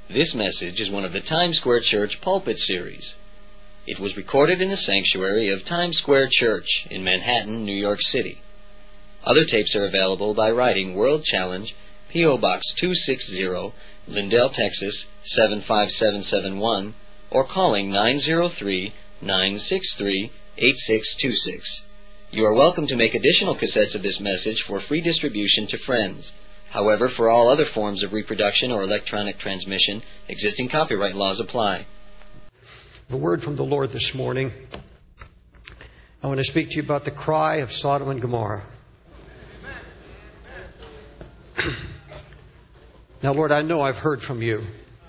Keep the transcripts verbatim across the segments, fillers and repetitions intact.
This message is one of the Times Square Church Pulpit Series. It was recorded in the sanctuary of Times Square Church in Manhattan, New York City. Other tapes are available by writing World Challenge, P O. Box two sixty, Lindell, Texas seven five seven seven one, or calling nine zero three, nine six three, eight six two six. You are welcome to make additional cassettes of this message for free distribution to friends. However, for all other forms of reproduction or electronic transmission, existing copyright laws apply. A word from the Lord this morning. I want to speak to you about the cry of Sodom and Gomorrah. Now, Lord, I know I've heard from you.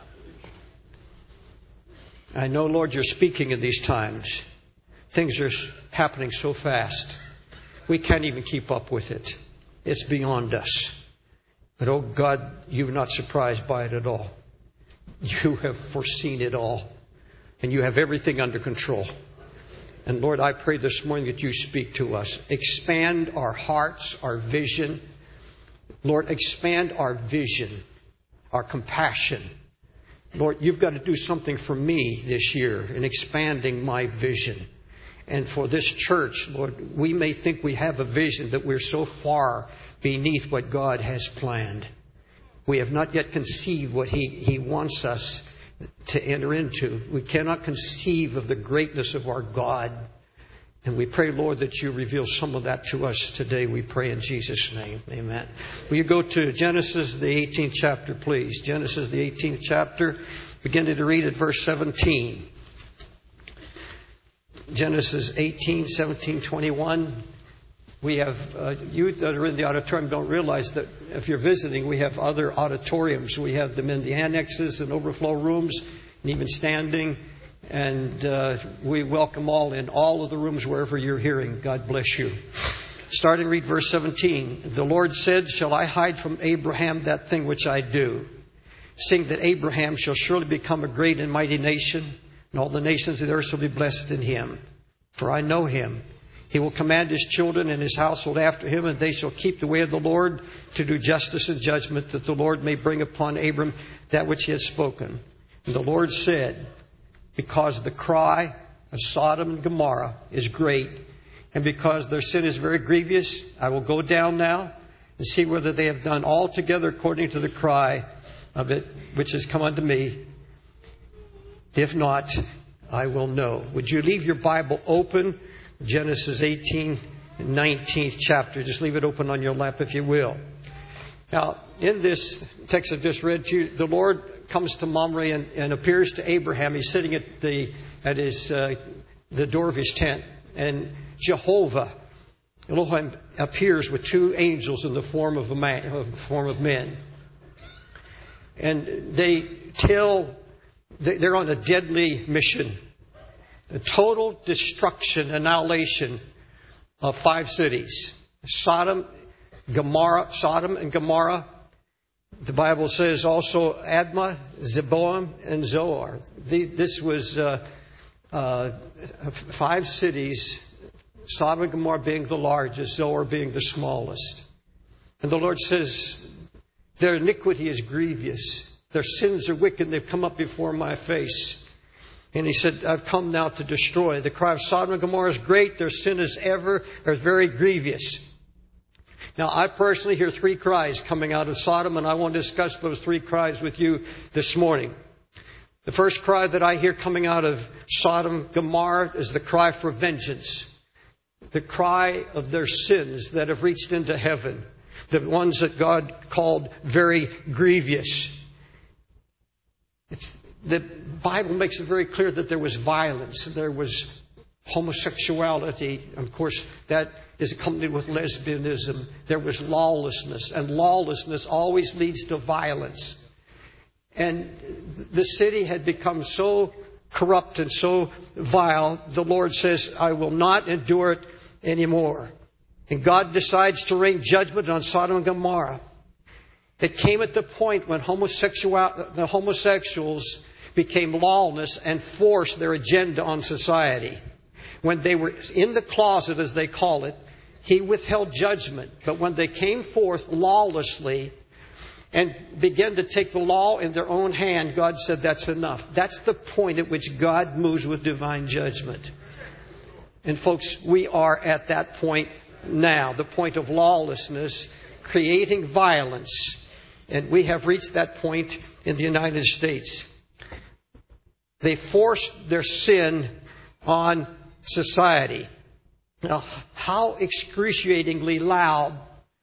I know, Lord, you're speaking in these times. Things are happening so fast. We can't even keep up with it. It's beyond us. But, oh God, you're not surprised by it at all. You have foreseen it all. And you have everything under control. And Lord, I pray this morning that you speak to us. Expand our hearts, our vision. Lord, expand our vision, our compassion. Lord, you've got to do something for me this year in expanding my vision. And for this church, Lord, we may think we have a vision that we're so far beneath what God has planned. We have not yet conceived what He, He wants us to enter into. We cannot conceive of the greatness of our God. And we pray, Lord, that you reveal some of that to us today. We pray in Jesus' name. Amen. Will you go to Genesis, the eighteenth chapter, please? Genesis, the eighteenth chapter, beginning to read at verse seventeen. Genesis eighteen, seventeen, twenty-one. We have uh, youth that are in the auditorium don't realize that if you're visiting, we have other auditoriums. We have them in the annexes and overflow rooms and even standing. And uh, we welcome all in all of the rooms wherever you're hearing. God bless you. Starting read verse seventeen. The Lord said, shall I hide from Abraham that thing which I do? Seeing that Abraham shall surely become a great and mighty nation, and all the nations of the earth shall be blessed in him. For I know him. He will command his children and his household after him, and they shall keep the way of the Lord to do justice and judgment, that the Lord may bring upon Abram that which he has spoken. And the Lord said, because the cry of Sodom and Gomorrah is great, and because their sin is very grievous, I will go down now and see whether they have done altogether according to the cry of it which has come unto me. If not, I will know. Would you leave your Bible open? Genesis eighteen, nineteenth chapter. Just leave it open on your lap if you will. Now, in this text I've just read to you, the Lord comes to Mamre and, and appears to Abraham. He's sitting at the at his uh, the door of his tent, and Jehovah, Elohim, appears with two angels in the form of a man, uh, form of men, and they tell they're on a deadly mission. A total destruction, annihilation of five cities. Sodom, Gomorrah, Sodom and Gomorrah. The Bible says also Admah, Zeboim, and Zoar. This was uh, uh, five cities, Sodom and Gomorrah being the largest, Zoar being the smallest. And the Lord says, their iniquity is grievous. Their sins are wicked. They've come up before my face. And he said, I've come now to destroy. The cry of Sodom and Gomorrah is great. Their sin is ever, or very grievous. Now, I personally hear three cries coming out of Sodom, and I want to discuss those three cries with you this morning. The first cry that I hear coming out of Sodom and Gomorrah is the cry for vengeance. The cry of their sins that have reached into heaven. The ones that God called very grievous. It's The Bible makes it very clear that there was violence. There was homosexuality. Of course, that is accompanied with lesbianism. There was lawlessness. And lawlessness always leads to violence. And the city had become so corrupt and so vile, the Lord says, I will not endure it anymore. And God decides to rain judgment on Sodom and Gomorrah. It came at the point when homosexual, the homosexuals became lawless and forced their agenda on society. When they were in the closet, as they call it, He withheld judgment. But when they came forth lawlessly, and begin to take the law in their own hand, God said that's enough. That's the point at which God moves with divine judgment. And folks, we are at that point now, the point of lawlessness, creating violence. And we have reached that point in the United States. They forced their sin on society. Now, how excruciatingly loud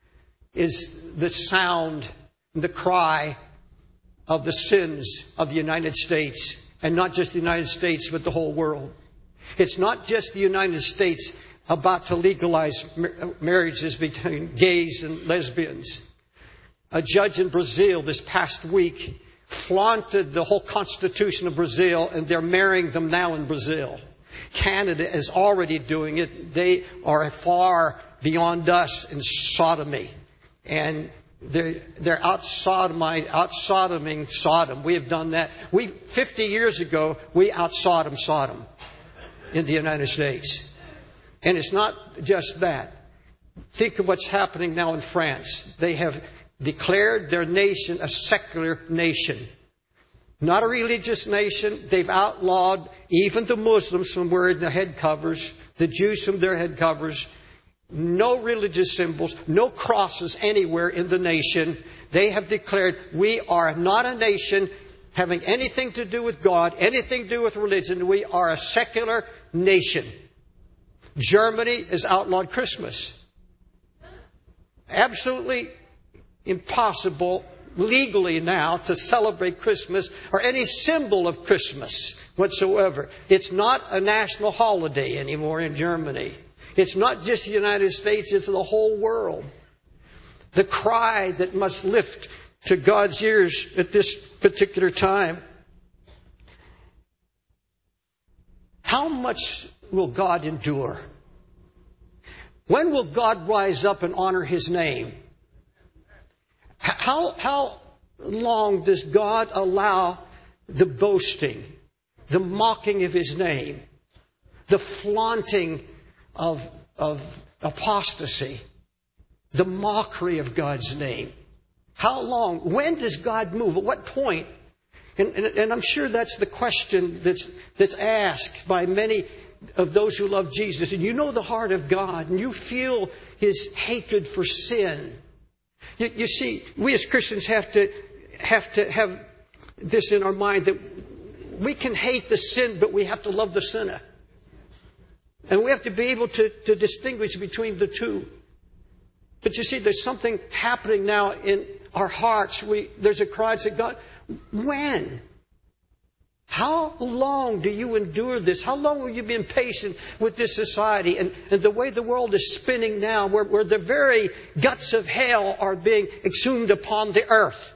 is the sound, the cry of the sins of the United States, and not just the United States, but the whole world. It's not just the United States about to legalize marriages between gays and lesbians. A judge in Brazil this past week flaunted the whole constitution of Brazil, and they're marrying them now in Brazil. Canada is already doing it. They are far beyond us in sodomy. And they're, they're out sodomizing, out sodoming Sodom. We have done that. We, fifty years ago, we out Sodom Sodom in the United States. And it's not just that. Think of what's happening now in France. They have declared their nation a secular nation. Not a religious nation. They've outlawed even the Muslims from wearing the head covers, the Jews from their head covers. No religious symbols, no crosses anywhere in the nation. They have declared we are not a nation having anything to do with God, anything to do with religion. We are a secular nation. Germany has outlawed Christmas. Absolutely impossible legally now to celebrate Christmas or any symbol of Christmas whatsoever. It's not a national holiday anymore in Germany. It's not just the United States, it's the whole world. The cry that must lift to God's ears at this particular time. How much will God endure? When will God rise up and honor His name? How, how long does God allow the boasting, the mocking of His name, the flaunting of, of apostasy, the mockery of God's name? How long? When does God move? At what point? And, and, and I'm sure that's the question that's, that's asked by many of those who love Jesus. And you know the heart of God, and you feel His hatred for sin. You, you see, we as Christians have to have to have this in our mind that we can hate the sin, but we have to love the sinner. And we have to be able to, to distinguish between the two. But you see, there's something happening now in our hearts. We, there's a cry that says, God, when? How long do you endure this? How long will you be impatient with this society and, and the way the world is spinning now, where, where the very guts of hell are being exhumed upon the earth?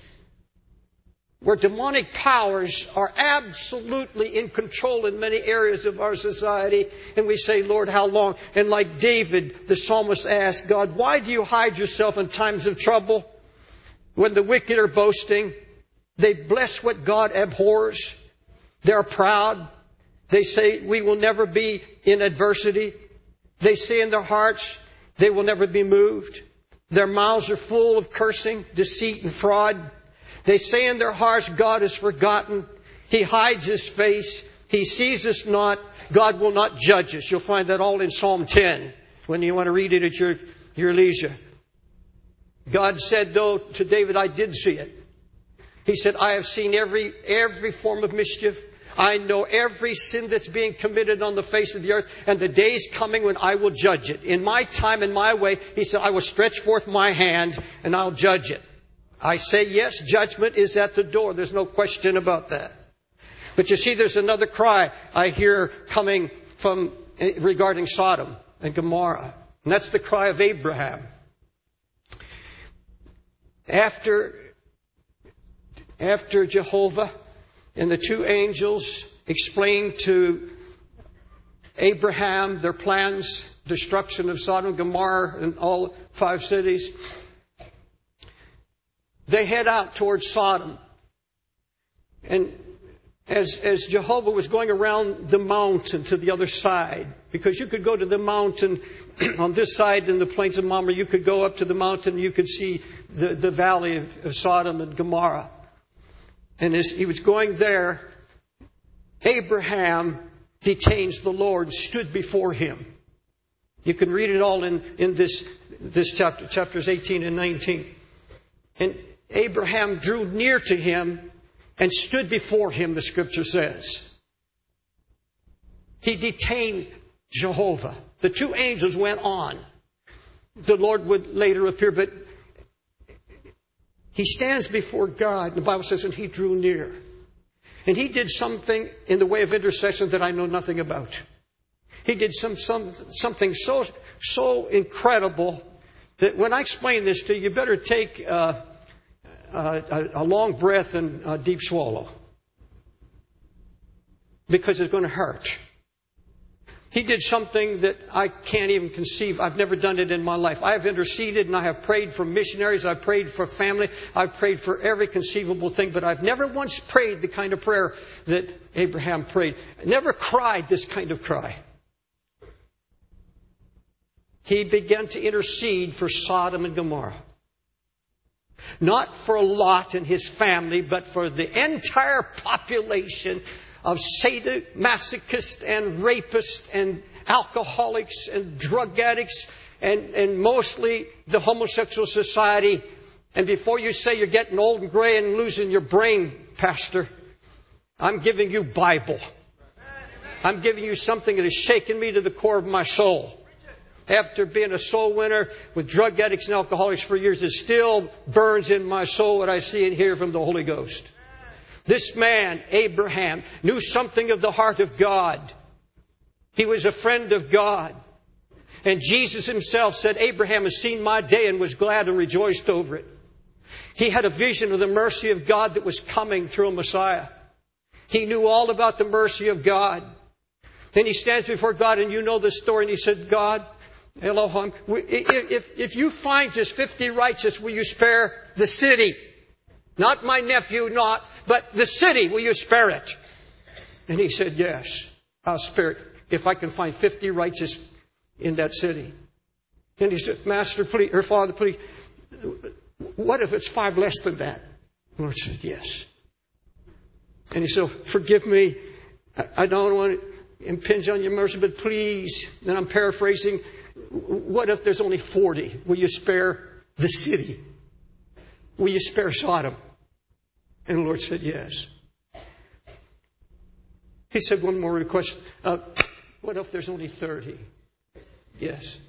Where demonic powers are absolutely in control in many areas of our society. And we say, Lord, how long? And like David, the psalmist asked God, why do you hide yourself in times of trouble? When the wicked are boasting, they bless what God abhors. They're proud. They say, we will never be in adversity. They say in their hearts, they will never be moved. Their mouths are full of cursing, deceit, and fraud. They say in their hearts, God is forgotten. He hides His face. He sees us not. God will not judge us. You'll find that all in Psalm ten when you want to read it at your, your leisure. God said, though, to David, I did see it. He said, I have seen every, every form of mischief. I know every sin that's being committed on the face of the earth, and the day is coming when I will judge it. In my time and my way, He said, I will stretch forth my hand and I'll judge it. I say, yes, judgment is at the door. There's no question about that. But you see, there's another cry I hear coming from regarding Sodom and Gomorrah. And that's the cry of Abraham. After, after Jehovah and the two angels explained to Abraham their plans, destruction of Sodom and Gomorrah and all five cities, they head out towards Sodom. And as, as Jehovah was going around the mountain to the other side, because you could go to the mountain on this side in the plains of Mamre, you could go up to the mountain, you could see the, the valley of, of Sodom and Gomorrah. And as he was going there, Abraham detains the Lord, stood before him. You can read it all in, in this, this chapter, chapters eighteen and nineteen. And Abraham drew near to him and stood before him, the scripture says. He detained Jehovah. The two angels went on. The Lord would later appear, but he stands before God. The Bible says, and he drew near. And he did something in the way of intercession that I know nothing about. He did some, some something so so incredible that when I explain this to you, you better take uh, a, a long breath and a deep swallow, because it's going to hurt. He did something that I can't even conceive. I've never done it in my life. I have interceded and I have prayed for missionaries. I've prayed for family. I've prayed for every conceivable thing. But I've never once prayed the kind of prayer that Abraham prayed. I never cried this kind of cry. He began to intercede for Sodom and Gomorrah. Not for Lot and his family, but for the entire population of sadomasochists and rapists and alcoholics and drug addicts and, and mostly the homosexual society. And before you say you're getting old and gray and losing your brain, Pastor, I'm giving you Bible. I'm giving you something that has shaken me to the core of my soul. After being a soul winner with drug addicts and alcoholics for years, it still burns in my soul what I see and hear from the Holy Ghost. This man, Abraham, knew something of the heart of God. He was a friend of God. And Jesus himself said, Abraham has seen my day and was glad and rejoiced over it. He had a vision of the mercy of God that was coming through a Messiah. He knew all about the mercy of God. Then he stands before God, and you know the story, and he said, God, Elohim, if, if you find just fifty righteous, will you spare the city? Not my nephew, not, but the city, will you spare it? And he said, yes, I'll spare it if I can find fifty righteous in that city. And he said, Master, please, or Father, please, what if it's five less than that? The Lord said, yes. And he said, forgive me. I don't want to impinge on your mercy, but please, and I'm paraphrasing, what if there's only forty? Will you spare the city? Will you spare Sodom? And the Lord said, yes. He said one more request. Uh, what if there's only thirty? Yes.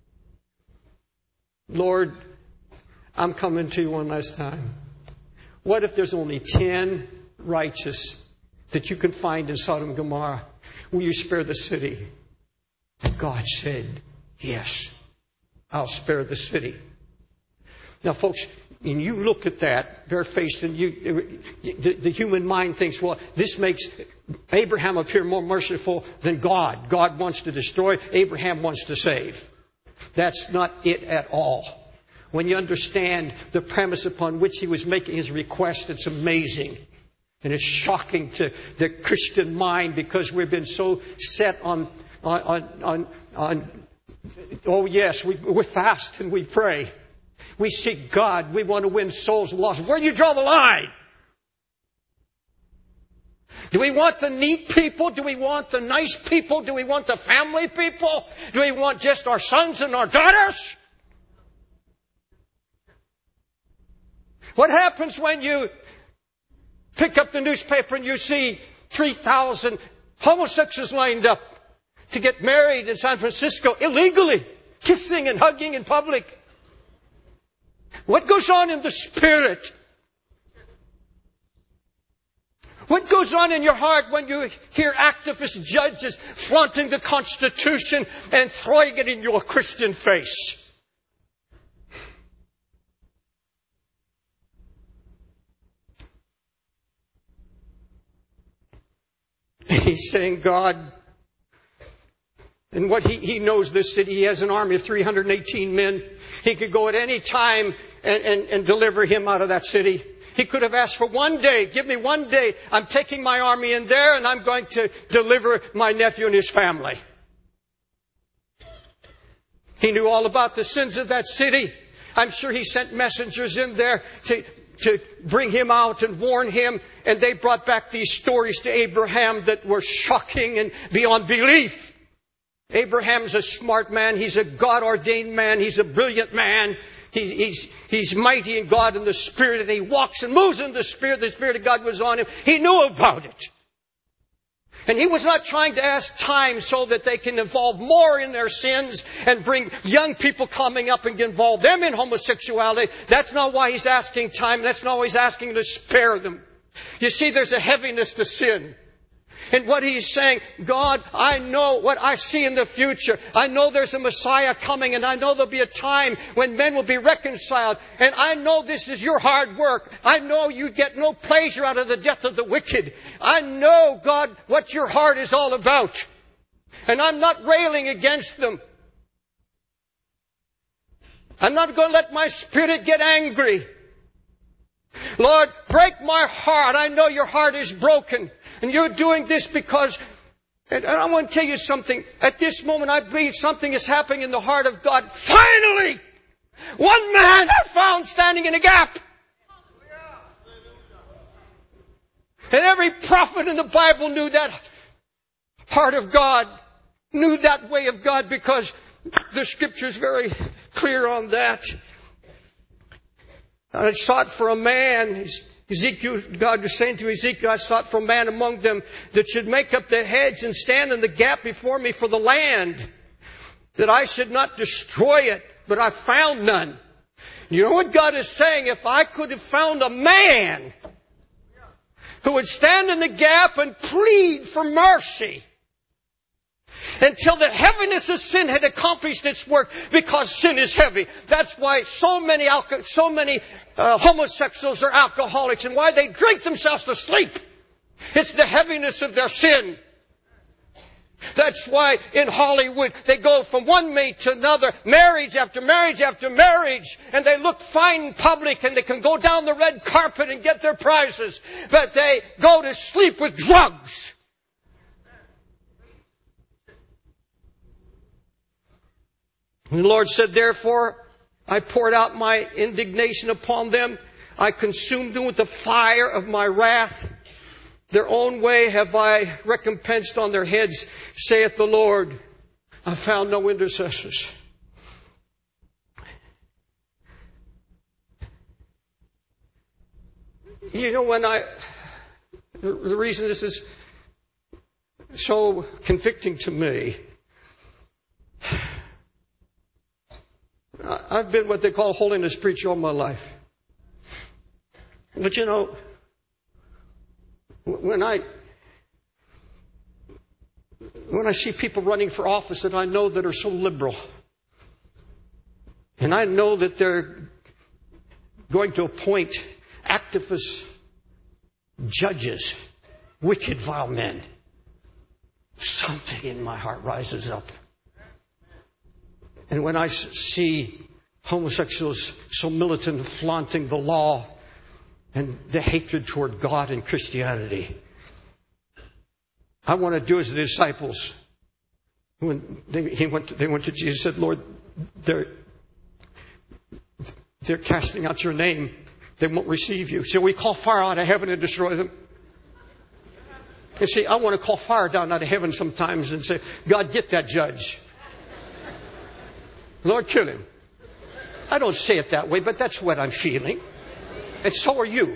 Lord, I'm coming to you one last time. What if there's only ten righteous that you can find in Sodom and Gomorrah? Will you spare the city? And God said, yes, I'll spare the city. Now, folks, when you look at that, barefaced, and you, the, the human mind thinks, well, this makes Abraham appear more merciful than God. God wants to destroy. Abraham wants to save. That's not it at all. When you understand the premise upon which he was making his request, it's amazing. And it's shocking to the Christian mind, because we've been so set on, on, on, on, on oh yes, we, we fast and we pray. We seek God. We want to win souls lost. Where do you draw the line? Do we want the neat people? Do we want the nice people? Do we want the family people? Do we want just our sons and our daughters? What happens when you pick up the newspaper and you see three thousand homosexuals lined up to get married in San Francisco illegally, kissing and hugging in public? What goes on in the spirit? What goes on in your heart when you hear activist judges flaunting the Constitution and throwing it in your Christian face? And he's saying, God, and what he, he knows this city, he has an army of three hundred eighteen men. He could go at any time and, and, and deliver him out of that city. He could have asked for one day. Give me one day. I'm taking my army in there and I'm going to deliver my nephew and his family. He knew all about the sins of that city. I'm sure he sent messengers in there to, to bring him out and warn him. And they brought back these stories to Abraham that were shocking and beyond belief. Abraham's a smart man. He's a God-ordained man. He's a brilliant man. He's, he's, he's mighty in God and the Spirit, and he walks and moves in the Spirit. The Spirit of God was on him. He knew about it. And he was not trying to ask time so that they can involve more in their sins and bring young people coming up and involve them in homosexuality. That's not why he's asking time. That's not why he's asking to spare them. You see, there's a heaviness to sin. And what he's saying, God, I know what I see in the future. I know there's a Messiah coming, and I know there'll be a time when men will be reconciled. And I know this is your hard work. I know you get no pleasure out of the death of the wicked. I know, God, what your heart is all about. And I'm not railing against them. I'm not going to let my spirit get angry. Lord, break my heart. I know your heart is broken. And you're doing this because, and I want to tell you something. At this moment, I believe something is happening in the heart of God. Finally! One man I found standing in a gap. And every prophet in the Bible knew that heart of God, knew that way of God, because the Scripture is very clear on that. I sought for a man. Ezekiel, God was saying to Ezekiel, I sought for a man among them that should make up the hedge and stand in the gap before me for the land, that I should not destroy it, but I found none. You know what God is saying? If I could have found a man who would stand in the gap and plead for mercy until the heaviness of sin had accomplished its work, because sin is heavy. That's why so many alco- so many uh, homosexuals are alcoholics, and why they drink themselves to sleep. It's the heaviness of their sin. That's why in Hollywood they go from one mate to another, marriage after marriage after marriage, and they look fine in public and they can go down the red carpet and get their prizes, but they go to sleep with drugs. And the Lord said, therefore, I poured out my indignation upon them. I consumed them with the fire of my wrath. Their own way have I recompensed on their heads, saith the Lord. I found no intercessors. You know, when I, the reason this is so convicting to me, I've been what they call holiness preacher all my life. But you know, when I when I see people running for office that I know that are so liberal, and I know that they're going to appoint activist judges, wicked, vile men, something in my heart rises up. And when I see homosexuals so militant, flaunting the law and the hatred toward God and Christianity, I want to do as the disciples. When they, he went to, they went to Jesus and said, Lord, they're, they're casting out your name. They won't receive you. So we call fire out of heaven and destroy them. You see, I want to call fire down out of heaven sometimes and say, God, get that judge. Lord, kill him. I don't say it that way, but that's what I'm feeling. And so are you.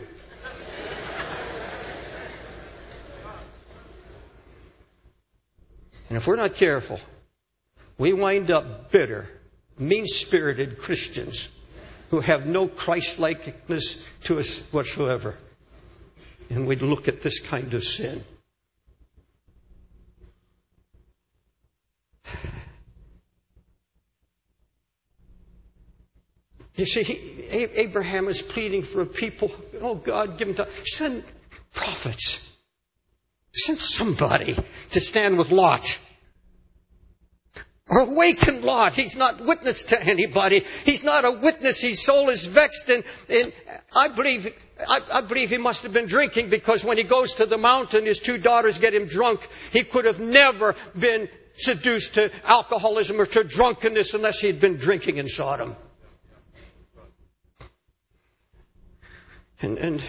And if we're not careful, we wind up bitter, mean-spirited Christians who have no Christ-likeness to us whatsoever. And we look at this kind of sin. You see, he, Abraham is pleading for a people. Oh, God, give him time. Send prophets. Send somebody to stand with Lot. Or awaken Lot. He's not witness to anybody. He's not a witness. His soul is vexed. And, and I believe I, I believe he must have been drinking, because when he goes to the mountain, his two daughters get him drunk. He could have never been seduced to alcoholism or to drunkenness unless he had been drinking in Sodom. And, and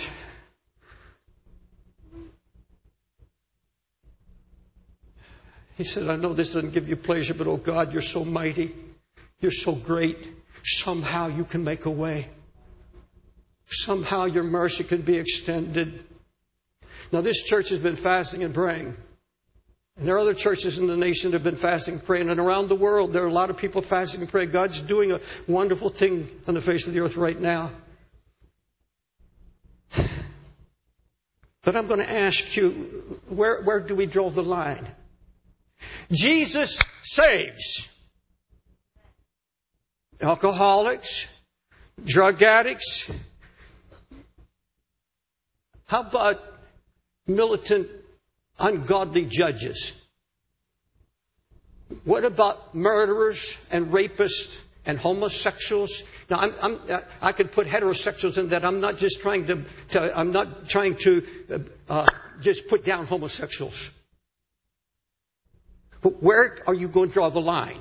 he said, I know this doesn't give you pleasure, but oh God, you're so mighty. You're so great. Somehow you can make a way. Somehow your mercy can be extended. Now this church has been fasting and praying. And there are other churches in the nation that have been fasting and praying. And around the world, there are a lot of people fasting and praying. God's doing a wonderful thing on the face of the earth right now. But I'm going to ask you, where, where do we draw the line? Jesus saves. Alcoholics, drug addicts. How about militant, ungodly judges? What about murderers and rapists and homosexuals? Now, I'm, I'm, I could put heterosexuals in that. I'm not just trying to. to I'm not trying to uh, just put down homosexuals. But where are you going to draw the line?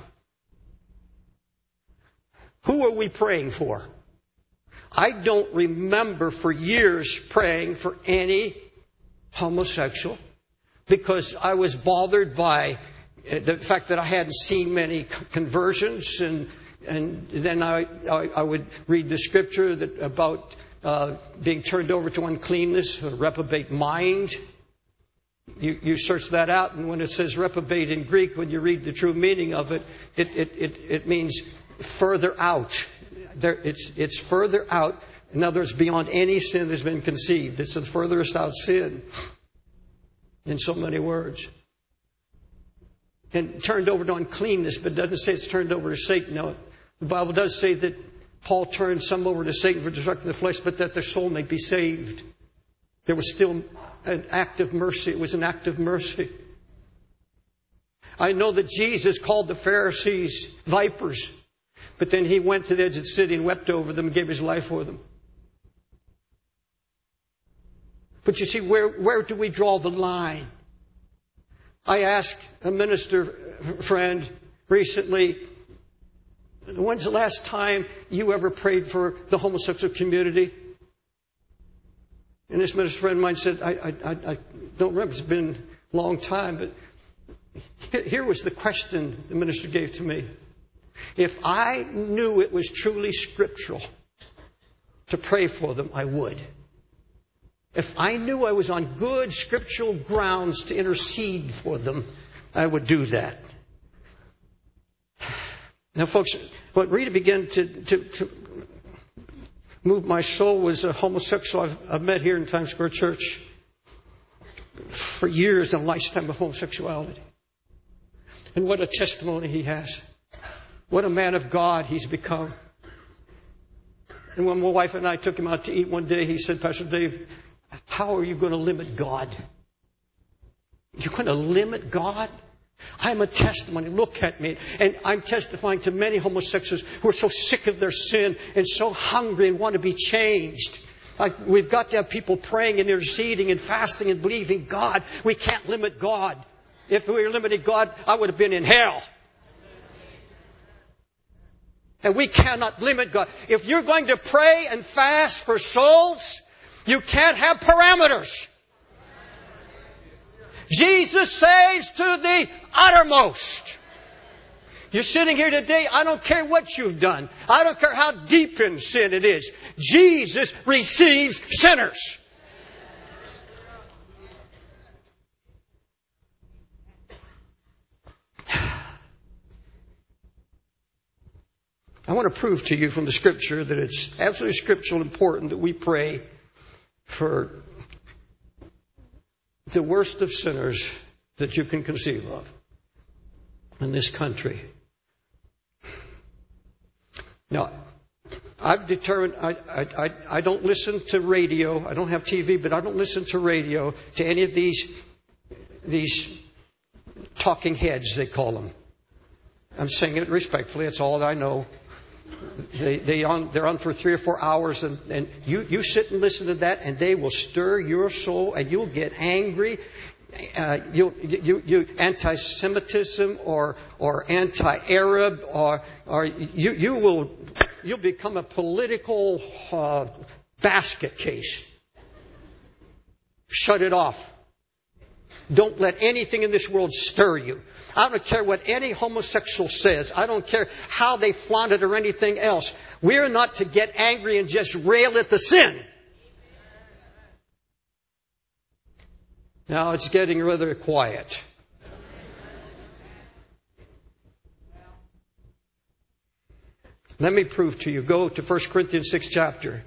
Who are we praying for? I don't remember for years praying for any homosexual, because I was bothered by the fact that I hadn't seen many conversions, and and then I I, I would read the scripture that about uh, being turned over to uncleanness, a reprobate mind. You, you search that out, and when it says reprobate in Greek, when you read the true meaning of it, it it it, it means further out. There, it's it's further out. In other words, beyond any sin that's been conceived. It's the furthest out sin. In so many words. And turned over to uncleanness, but it doesn't say it's turned over to Satan. No, the Bible does say that Paul turned some over to Satan for destruction of the flesh, but that their soul may be saved. There was still an act of mercy. It was an act of mercy. I know that Jesus called the Pharisees vipers, but then he went to the edge of the city and wept over them and gave his life for them. But you see, where, where do we draw the line? I asked a minister friend recently, when's the last time you ever prayed for the homosexual community? And this minister friend of mine said, I, I, I don't remember. It's been a long time. But here was the question the minister gave to me. If I knew it was truly scriptural to pray for them, I would. If I knew I was on good scriptural grounds to intercede for them, I would do that. Now, folks, what really began to, to, to move my soul was a homosexual I've, I've met here in Times Square Church for years, a lifetime of homosexuality. And what a testimony he has. What a man of God he's become. And when my wife and I took him out to eat one day, he said, Pastor Dave, how are you going to limit God? You're going to limit God? I'm a testimony. Look at me. And I'm testifying to many homosexuals who are so sick of their sin and so hungry and want to be changed. Like, we've got to have people praying and interceding and fasting and believing God. We can't limit God. If we were limiting God, I would have been in hell. And we cannot limit God. If you're going to pray and fast for souls, you can't have parameters. Jesus saves to the uttermost. You're sitting here today, I don't care what you've done. I don't care how deep in sin it is. Jesus receives sinners. I want to prove to you from the Scripture that it's absolutely scriptural and important that we pray for the worst of sinners that you can conceive of in this country. Now, I've determined I, I, I don't listen to radio. I don't have T V, but I don't listen to radio to any of these these talking heads, they call them. I'm saying it respectfully. That's all that I know. They, they on, they're on for three or four hours, and, and you, you sit and listen to that, and they will stir your soul, and you'll get angry. Uh, you, you, you, anti-Semitism or, or anti-Arab, or, or you, you will, you'll become a political, uh, basket case. Shut it off. Don't let anything in this world stir you. I don't care what any homosexual says. I don't care how they flaunt it or anything else. We're not to get angry and just rail at the sin. Now it's getting rather quiet. Let me prove to you. Go to First Corinthians sixth chapter.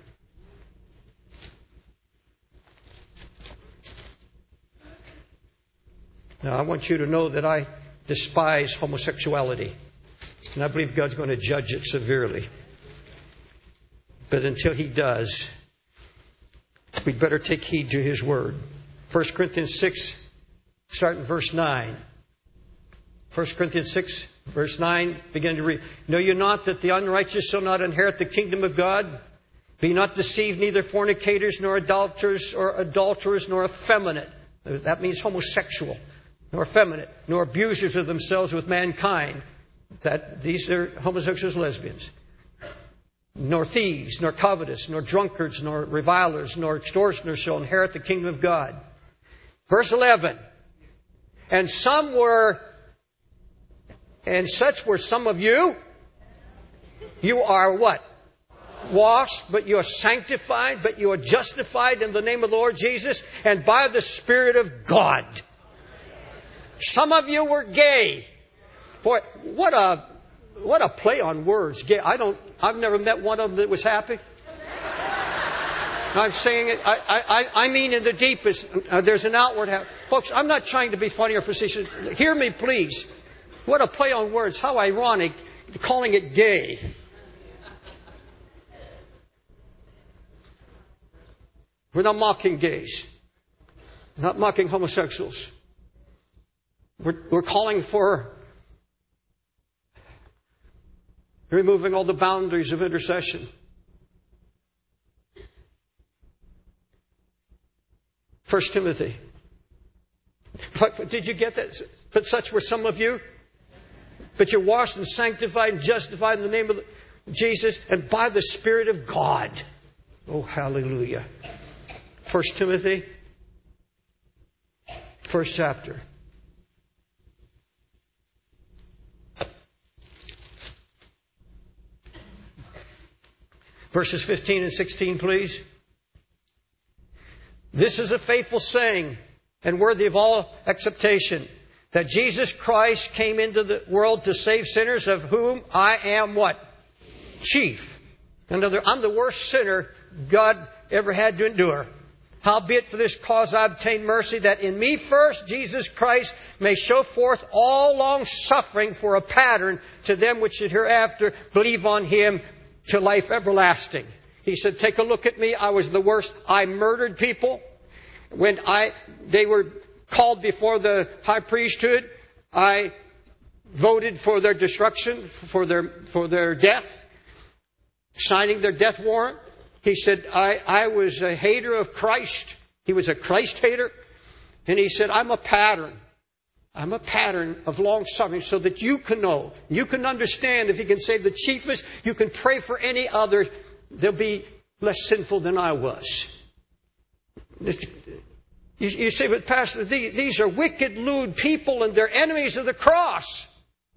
Now I want you to know that I despise homosexuality. And I believe God's going to judge it severely. But until He does, we'd better take heed to His Word. First Corinthians six, start in verse nine. First Corinthians six, verse nine, begin to read. Know you not that the unrighteous shall not inherit the kingdom of God? Be not deceived, neither fornicators, nor idolaters, or adulterers, nor effeminate. That means homosexual. Nor effeminate, nor abusers of themselves with mankind. That these are homosexuals, lesbians. Nor thieves, nor covetous, nor drunkards, nor revilers, nor extortioners shall inherit the kingdom of God. Verse eleven. And some were, and such were some of you. You are what? Washed, but you are sanctified, but you are justified in the name of the Lord Jesus and by the Spirit of God. Some of you were gay. Boy, what a what a play on words. Gay. I don't. I've never met one of them that was happy. I'm saying it. I I I mean in the deepest. Uh, there's an outward. Ha- Folks, I'm not trying to be funny or facetious. Hear me, please. What a play on words. How ironic, calling it gay. We're not mocking gays. We're not mocking homosexuals. We're, we're calling for removing all the boundaries of intercession. First Timothy. Did you get that? But such were some of you. But you're washed and sanctified and justified in the name of Jesus and by the Spirit of God. Oh, hallelujah. First Timothy. First chapter. Verses fifteen and sixteen, please. This is a faithful saying and worthy of all acceptation, that Jesus Christ came into the world to save sinners, of whom I am what? Chief. In other words, I'm the worst sinner God ever had to endure. Howbeit for this cause I obtained mercy, that in me first Jesus Christ may show forth all long suffering for a pattern to them which should hereafter believe on Him to life everlasting. He said, take a look at me. I was the worst. I murdered people. When I they were called before the high priesthood, I voted for their destruction, for their for their death, signing their death warrant. He said, I, I was a hater of Christ. He was a Christ hater. And he said, I'm a pattern. I'm a pattern of long suffering so that you can know, you can understand. If He can save the chiefest, you can pray for any other. They'll be less sinful than I was. You, you say, but Pastor, these are wicked, lewd people and they're enemies of the cross.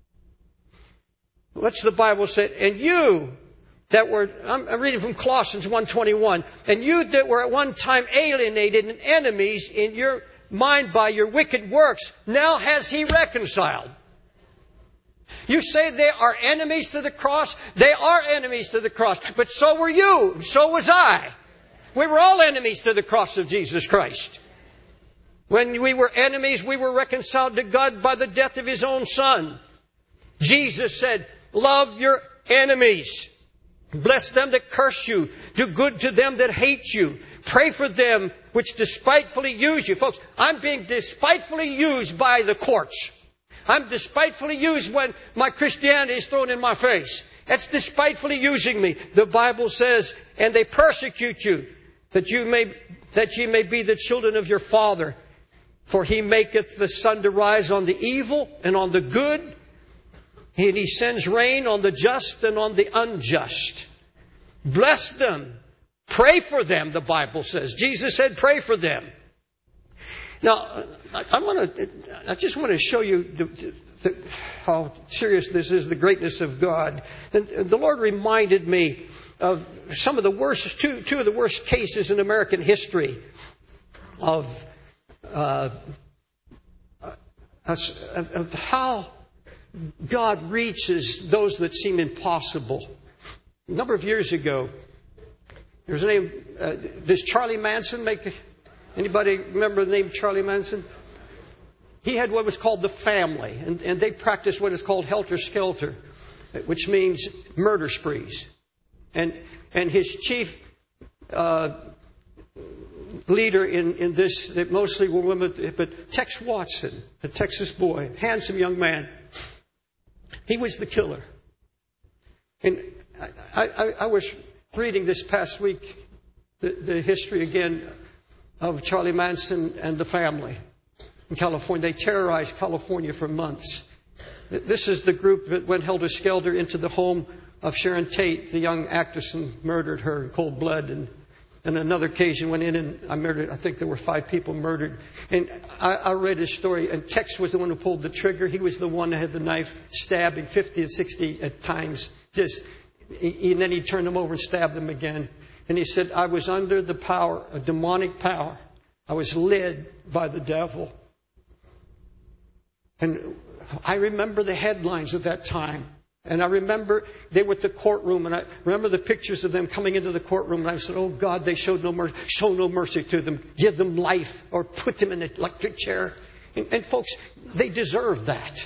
What's the Bible say? And you that were, I'm reading from Colossians one twenty-one, and you that were at one time alienated and enemies in your mind by your wicked works, now has He reconciled. You say they are enemies to the cross. They are enemies to the cross. But so were you. So was I. We were all enemies to the cross of Jesus Christ. When we were enemies, we were reconciled to God by the death of His own Son. Jesus said, love your enemies. Bless them that curse you. Do good to them that hate you. Pray for them which despitefully use you. Folks, I'm being despitefully used by the courts. I'm despitefully used when my Christianity is thrown in my face. that's despitefully using me. The Bible says, and they persecute you, that you may, that ye may be the children of your Father. For He maketh the sun to rise on the evil and on the good, and He sends rain on the just and on the unjust. Bless them. Pray for them, the Bible says. Jesus said, pray for them. Now, I want to, I just want to show you the, the, how serious this is, the greatness of God. And the Lord reminded me of some of the worst, two, two of the worst cases in American history of, uh, of how God reaches those that seem impossible. A number of years ago, there's a name, uh, does Charlie Manson make, anybody remember the name Charlie Manson? He had what was called the family, and, and they practiced what is called helter-skelter, which means murder sprees. And and his chief uh, leader in, in this, that mostly were women, but Tex Watson, a Texas boy, handsome young man, he was the killer. And I, I, I was reading this past week the, the history again of Charlie Manson and the family in California. They terrorized California for months. This is the group that went helter-skelter into the home of Sharon Tate, the young actress, and murdered her in cold blood. And on another occasion went in and I murdered, I think there were five people murdered. And I, I read his story, and Tex was the one who pulled the trigger. He was the one that had the knife stabbing fifty and sixty at times. Just, he, and then he turned them over and stabbed them again. And he said, I was under the power, a demonic power. I was led by the devil. And I remember the headlines of that time. And I remember they were at the courtroom, and I remember the pictures of them coming into the courtroom, and I said, oh God, they showed no mercy, show no mercy to them. Give them life or put them in an electric chair. And, and folks, they deserve that.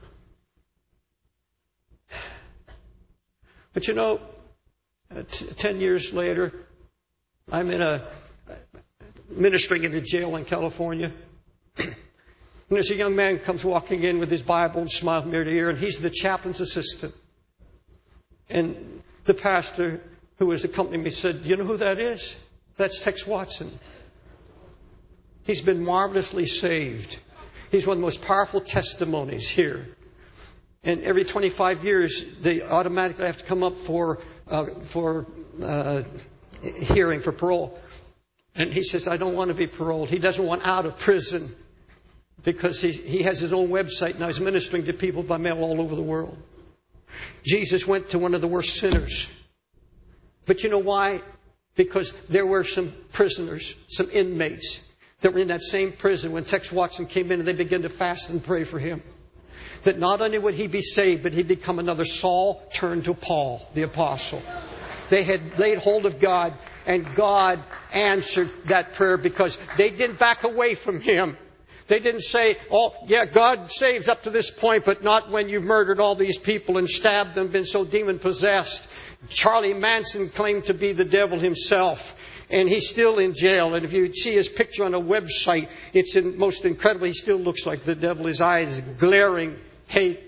But you know, t- ten years later, I'm in a ministering in a jail in California. And there's a young man comes walking in with his Bible and smile from ear to ear, and he's the chaplain's assistant. And the pastor who was accompanying me said, you know who that is? That's Tex Watson. He's been marvelously saved. He's one of the most powerful testimonies here. And every twenty-five years, they automatically have to come up for uh, for uh, hearing, for parole. And he says, I don't want to be paroled. He doesn't want out of prison. Because he, he has his own website now. He's ministering to people by mail all over the world. Jesus went to one of the worst sinners. But you know why? Because there were some prisoners, some inmates that were in that same prison when Tex Watson came in, and they began to fast and pray for him. That not only would he be saved, but he'd become another Saul turned to Paul, the apostle. They had laid hold of God, and God answered that prayer because they didn't back away from him. They didn't say, oh, yeah, God saves up to this point, but not when you've murdered all these people and stabbed them, been so demon-possessed. Charlie Manson claimed to be the devil himself, and he's still in jail. And if you see his picture on a website, it's in, most incredible. He still looks like the devil. His eyes glaring hate.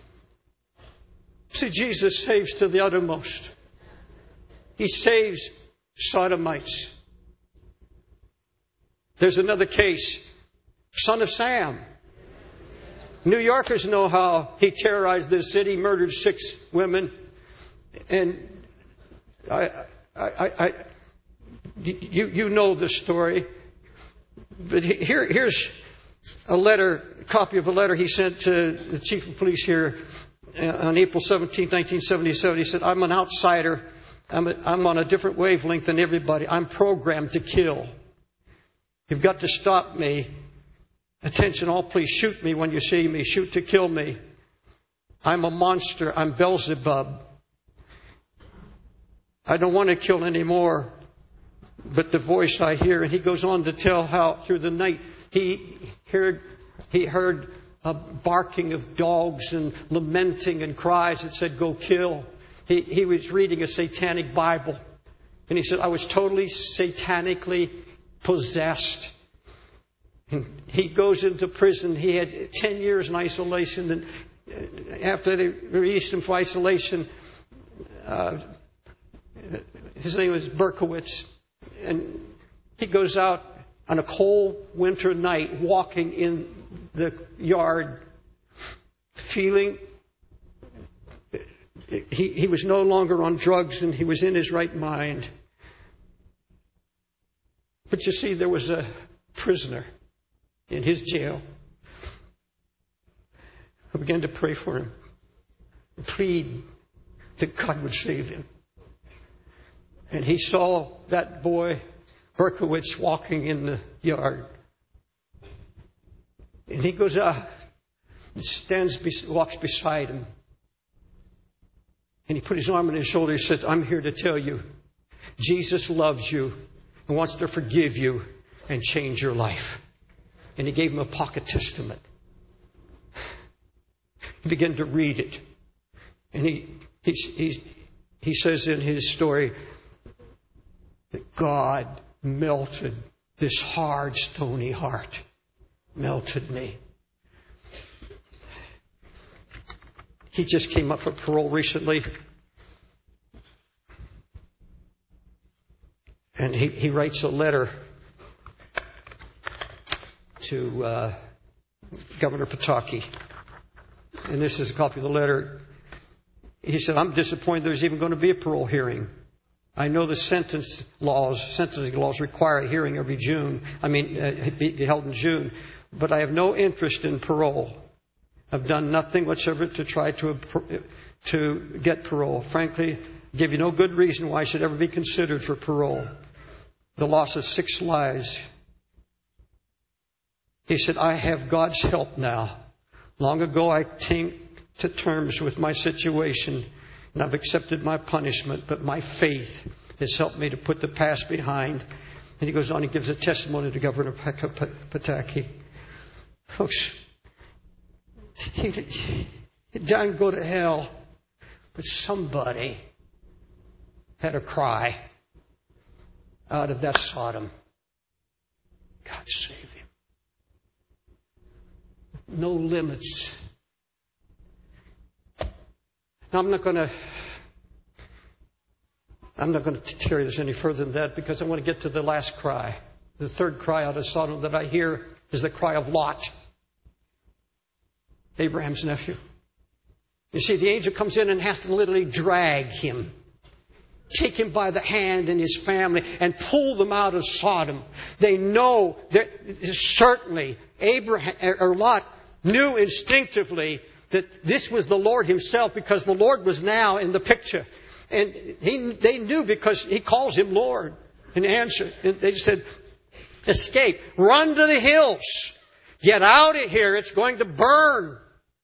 See, Jesus saves to the uttermost. He saves sodomites. There's another case. Son of Sam. New Yorkers know how he terrorized this city, murdered six women. And I, I, I, I you, you know the story. But here, here's a letter, a copy of a letter he sent to the chief of police here on April seventeenth, nineteen seventy-seven. He said, I'm an outsider. I'm, a, I'm on a different wavelength than everybody. I'm programmed to kill. You've got to stop me. Attention all, please shoot me when you see me. Shoot to kill me. I'm a monster. I'm Beelzebub. I don't want to kill anymore. But the voice I hear, and he goes on to tell how through the night he heard, he heard a barking of dogs and lamenting and cries that said, go kill. He, he was reading a satanic Bible. And he said, I was totally satanically possessed. And he goes into prison. He had ten years in isolation. And after they released him for isolation, uh, his name was Berkowitz, and he goes out on a cold winter night walking in the yard, feeling he, he was no longer on drugs and he was in his right mind. But you see, there was a prisoner in his jail who began to pray for him, plead that God would save him. And he saw that boy, Berkowitz, walking in the yard. And he goes out and stands, walks beside him. And he put his arm on his shoulder. He said, I'm here to tell you, Jesus loves you and wants to forgive you and change your life. And he gave him a pocket testament. He began to read it. And he, he, he, he says in his story that God melted this hard, stony heart. Melted me. He just came up for parole recently. And he, he writes a letter to uh, Governor Pataki. And this is a copy of the letter. He said, I'm disappointed there's even going to be a parole hearing. I know the sentence laws, sentencing laws require a hearing every June. I mean, uh, be, be held in June. But I have no interest in parole. I've done nothing whatsoever to try to to get parole. Frankly, I give you no good reason why I should ever be considered for parole. The loss of six lives. He said, I have God's help now. Long ago I came to terms with my situation and I've accepted my punishment, but my faith has helped me to put the past behind. And he goes on and gives a testimony to Governor Pataki. Folks, he, he didn't go to hell, but somebody had a cry out of that Sodom. God save him. No limits. Now I'm not going to I'm not going to carry this any further than that because I want to get to the last cry. The third cry out of Sodom that I hear is the cry of Lot, Abraham's nephew. You see, the angel comes in and has to literally drag him, take him by the hand and his family and pull them out of Sodom. They know that certainly Abraham or Lot knew instinctively that this was the Lord himself because the Lord was now in the picture. And he, they knew because he calls him Lord in answer. And they said, escape, run to the hills, get out of here, it's going to burn.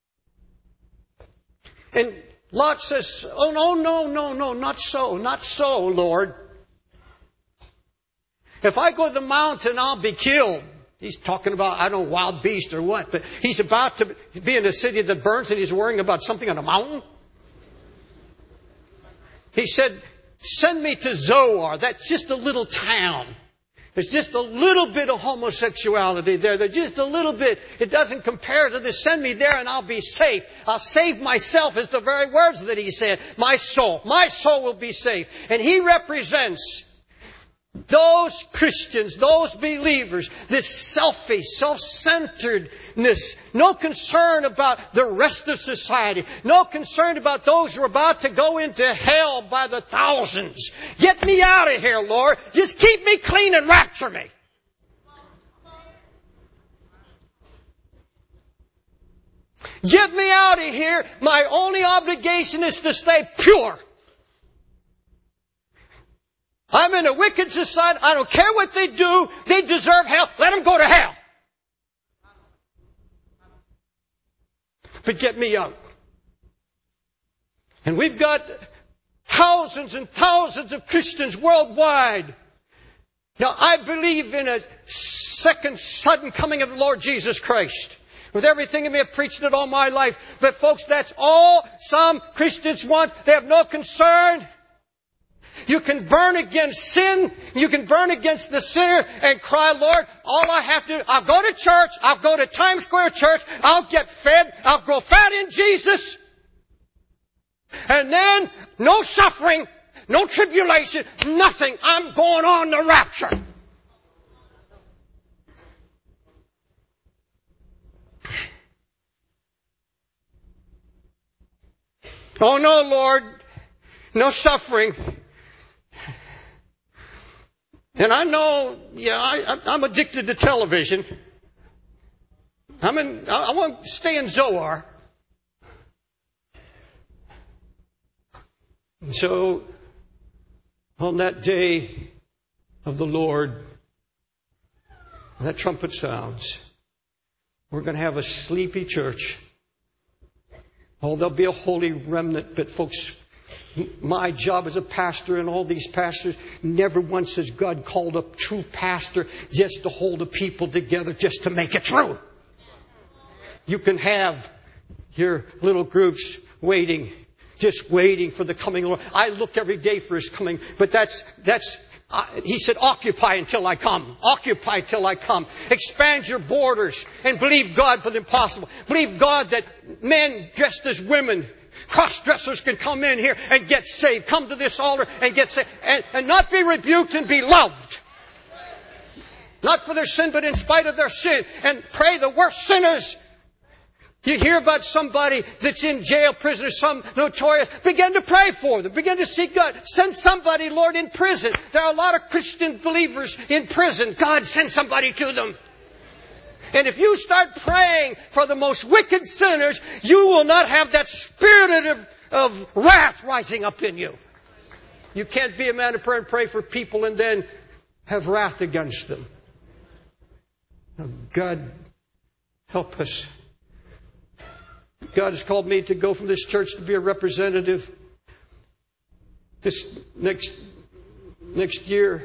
And Lot says, oh, no, no, no, no, not so, not so, Lord. If I go to the mountain, I'll be killed. He's talking about, I don't know, wild beast or what, but he's about to be in a city that burns and he's worrying about something on a mountain. He said, send me to Zoar. That's just a little town. There's just a little bit of homosexuality there. There's just a little bit. It doesn't compare to this. Send me there and I'll be safe. I'll save myself. It's the very words that he said. My soul. My soul will be safe. And he represents those Christians, those believers, this selfish, self-centeredness, no concern about the rest of society, no concern about those who are about to go into hell by the thousands. Get me out of here, Lord. Just keep me clean and rapture me. Get me out of here. My only obligation is to stay pure. I'm in a wicked society. I don't care what they do. They deserve hell. Let them go to hell. But get me out. And we've got thousands and thousands of Christians worldwide. Now, I believe in a second sudden coming of the Lord Jesus Christ. With everything in me, I've preached it all my life. But folks, that's all some Christians want. They have no concern. You can burn against sin. You can burn against the sinner and cry, Lord, all I have to do, I'll go to church. I'll go to Times Square Church. I'll get fed. I'll grow fat in Jesus. And then, no suffering, no tribulation, nothing. I'm going on the rapture. Oh no, Lord, no suffering. And I know, yeah, I, I'm addicted to television. I'm in, I want to stay in Zoar. And so, on that day of the Lord, that trumpet sounds, we're going to have a sleepy church. Oh, there'll be a holy remnant, but folks, my job as a pastor and all these pastors, never once has God called a true pastor just to hold the people together, just to make it through. You can have your little groups waiting, just waiting for the coming of the Lord. I look every day for His coming, but that's, that's, Uh, he said, occupy until I come. Occupy till I come. Expand your borders and believe God for the impossible. Believe God that men dressed as women, cross-dressers, can come in here and get saved. Come to this altar and get saved. And, and not be rebuked and be loved. Not for their sin, but in spite of their sin. And pray the worst sinners. You hear about somebody that's in jail, prisoner, some notorious. Begin to pray for them. Begin to seek God. Send somebody, Lord, in prison. There are a lot of Christian believers in prison. God, send somebody to them. And if you start praying for the most wicked sinners, you will not have that spirit of, of wrath rising up in you. You can't be a man of prayer and pray for people and then have wrath against them. Oh, God, help us. God has called me to go from this church to be a representative. This next next year,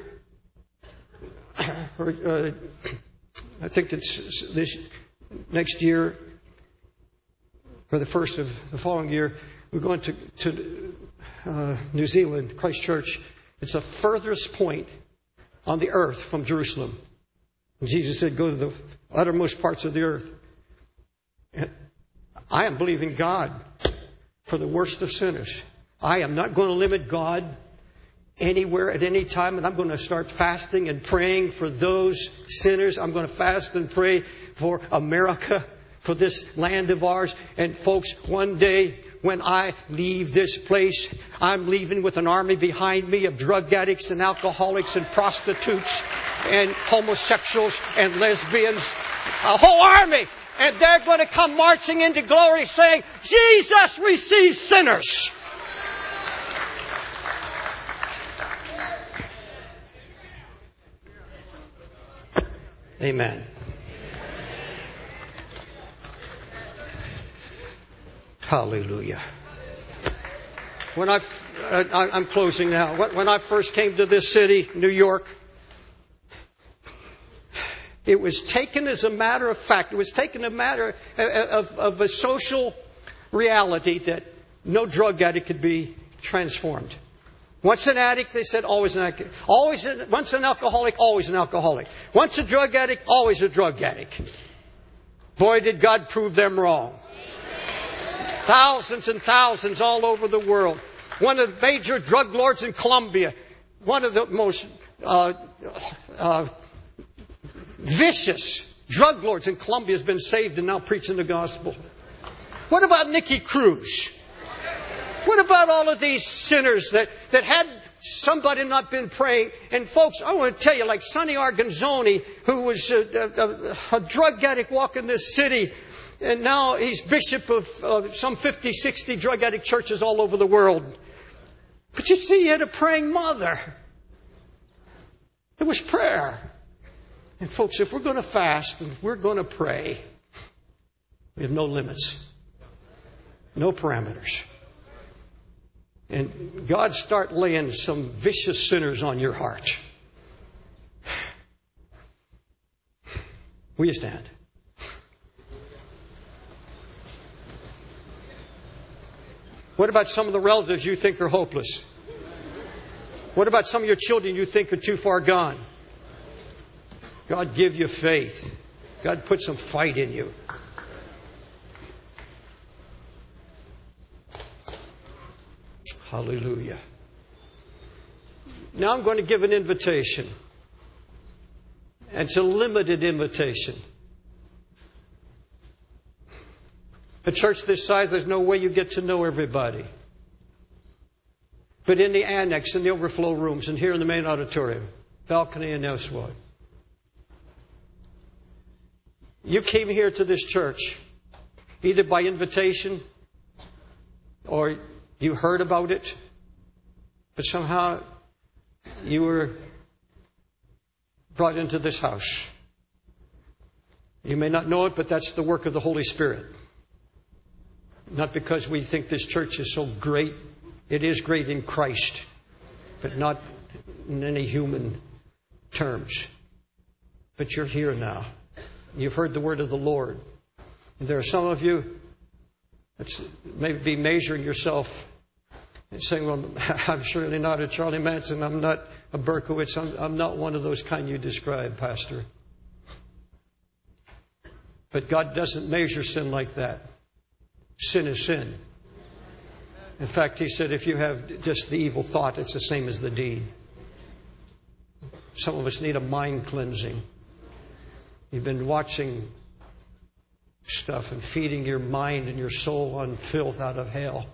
or, uh, I think it's this next year, or the first of the following year, we're going to, to uh, New Zealand, Christchurch. It's the furthest point on the earth from Jerusalem. And Jesus said, go to the uttermost parts of the earth. And I am believing God for the worst of sinners. I am not going to limit God anywhere at any time, and I'm going to start fasting and praying for those sinners. I'm going to fast and pray for America, for this land of ours. And folks, one day when I leave this place, I'm leaving with an army behind me of drug addicts and alcoholics and prostitutes and homosexuals and lesbians. A whole army. And they're going to come marching into glory saying, Jesus receives sinners. Amen. Hallelujah. When I, uh, I'm closing now. When I first came to this city, New York, it was taken as a matter of fact. It was taken a matter of, of, of a social reality that no drug addict could be transformed. Once an addict, they said, always an addict. Always, an, once an alcoholic, always an alcoholic. Once a drug addict, always a drug addict. Boy, did God prove them wrong. Thousands and thousands all over the world. One of the major drug lords in Colombia, one of the most uh, uh, vicious drug lords in Colombia, has been saved and now preaching the gospel. What about Nicky Cruz? What about all of these sinners that, that had somebody not been praying? And folks, I want to tell you, like Sonny Arganzoni, who was a, a, a drug addict walking this city, and now he's bishop of uh, some fifty, sixty drug addict churches all over the world. But you see, he had a praying mother. It was prayer. And folks, if we're going to fast and if we're going to pray, we have no limits, no parameters. And God start laying some vicious sinners on your heart. Will you stand? What about some of the relatives you think are hopeless? What about some of your children you think are too far gone? God give you faith. God put some fight in you. Hallelujah. Now I'm going to give an invitation. And it's a limited invitation. A church this size, there's no way you get to know everybody. But in the annex, in the overflow rooms, and here in the main auditorium, balcony and elsewhere, you came here to this church either by invitation or you heard about it, but somehow you were brought into this house. You may not know it, but that's the work of the Holy Spirit. Not because we think this church is so great. It is great in Christ, but not in any human terms. But you're here now. You've heard the word of the Lord. And there are some of you that's maybe measuring yourself and saying, well, I'm surely not a Charlie Manson. I'm not a Berkowitz. I'm, I'm not one of those kind you describe, Pastor. But God doesn't measure sin like that. Sin is sin. In fact, He said if you have just the evil thought, it's the same as the deed. Some of us need a mind cleansing. You've been watching stuff and feeding your mind and your soul on filth out of hell.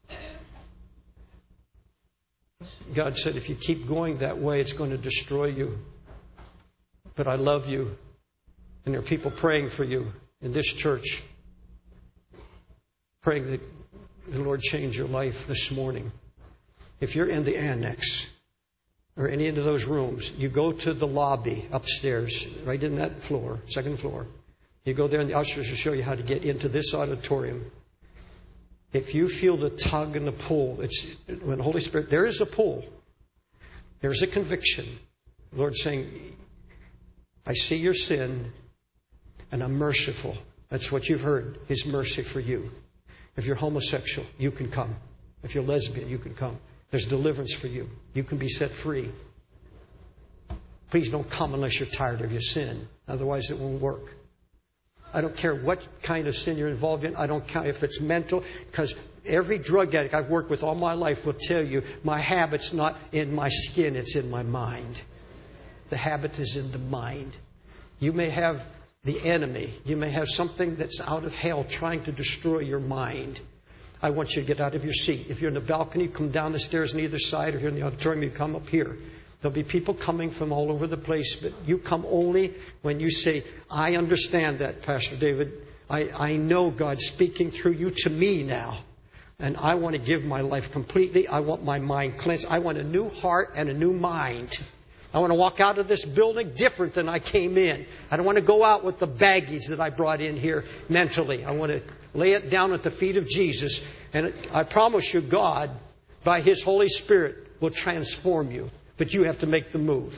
God said if you keep going that way, it's going to destroy you. But I love you. And there are people praying for you in this church, praying that the Lord change your life this morning. If you're in the annex or any of those rooms, you go to the lobby upstairs, right in that floor, second floor. You go there and the ushers will show you how to get into this auditorium. If you feel the tug and the pull, it's when the Holy Spirit, there is a pull. There's a conviction. The Lord's saying, I see your sin and I'm merciful. That's what you've heard, His mercy for you. If you're homosexual, you can come. If you're lesbian, you can come. There's deliverance for you. You can be set free. Please don't come unless you're tired of your sin. Otherwise, it won't work. I don't care what kind of sin you're involved in. I don't care if it's mental, because every drug addict I've worked with all my life will tell you my habit's not in my skin, it's in my mind. The habit is in the mind. You may have the enemy. You may have something that's out of hell trying to destroy your mind. I want you to get out of your seat. If you're in the balcony, come down the stairs on either side, or here in the auditorium, you come up here. There'll be people coming from all over the place, but you come only when you say, I understand that, Pastor David. I, I know God's speaking through you to me now. And I want to give my life completely. I want my mind cleansed. I want a new heart and a new mind. I want to walk out of this building different than I came in. I don't want to go out with the baggage that I brought in here mentally. I want to lay it down at the feet of Jesus. And I promise you, God, by His Holy Spirit, will transform you. But you have to make the move.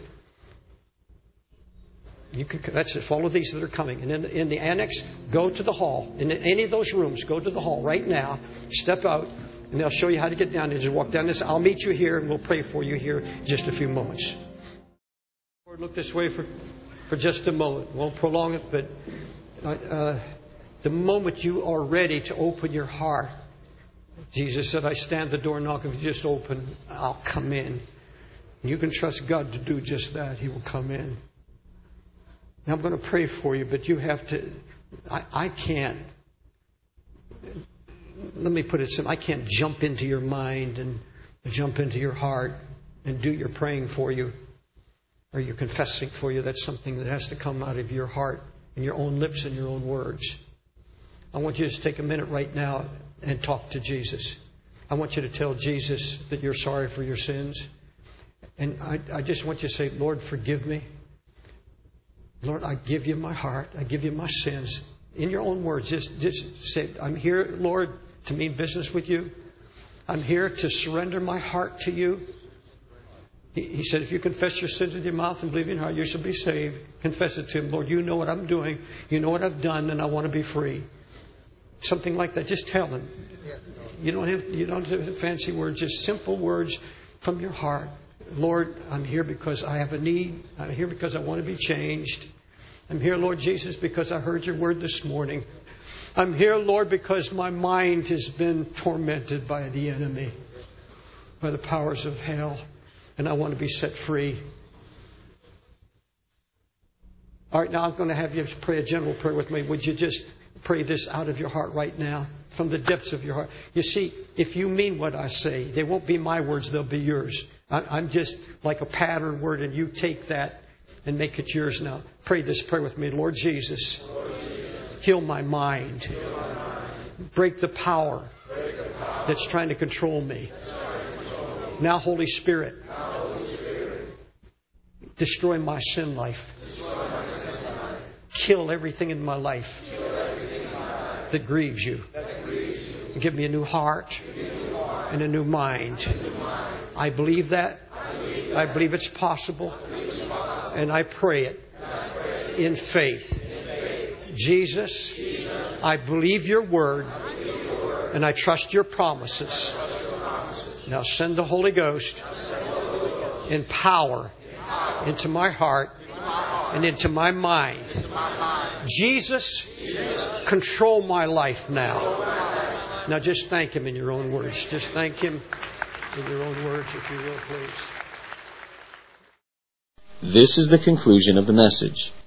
You can, that's it. Follow these that are coming. And in, in the annex, go to the hall. In any of those rooms, go to the hall right now. Step out, and they'll show you how to get down there. Just walk down this. I'll meet you here, and we'll pray for you here in just a few moments. Lord, look this way for, for just a moment. Won't prolong it, but uh, the moment you are ready to open your heart, Jesus said, I stand at the door and knock. If you just open, I'll come in. You can trust God to do just that. He will come in. Now I'm going to pray for you, but you have to, I, I can't, let me put it simply, I can't jump into your mind and jump into your heart and do your praying for you or your confessing for you. That's something that has to come out of your heart and your own lips and your own words. I want you to take a minute right now and talk to Jesus. I want you to tell Jesus that you're sorry for your sins. And I, I just want you to say, Lord, forgive me. Lord, I give you my heart. I give you my sins. In your own words, just, just say, I'm here, Lord, to mean business with you. I'm here to surrender my heart to you. He, he said, if you confess your sins with your mouth and believe in your heart, you shall be saved. Confess it to Him. Lord, you know what I'm doing. You know what I've done, and I want to be free. Something like that. Just tell Him. You don't have, you don't have fancy words, just simple words from your heart. Lord, I'm here because I have a need. I'm here because I want to be changed. I'm here, Lord Jesus, because I heard your word this morning. I'm here, Lord, because my mind has been tormented by the enemy. by the powers of hell, and I want to be set free. All right, now I'm going to have you pray a general prayer with me. Would you just pray this out of your heart right now, from the depths of your heart? You see, if you mean what I say, they won't be my words, they'll be yours. I'm just like a pattern word, and you take that and make it yours now. Pray this prayer with me. Lord Jesus, heal my mind. Break the power that's trying to control me. Now, Holy Spirit, destroy my sin life. Kill everything in my life that grieves you. Give me a new heart and a new mind. I believe that. I believe it's possible. And I pray it in faith. Jesus, I believe your word and I trust your promises. Now send the Holy Ghost in power into my heart and into my mind. Jesus, control my life now. Now just thank Him in your own words. Just thank Him in your own words, if you will, please. This is the conclusion of the message.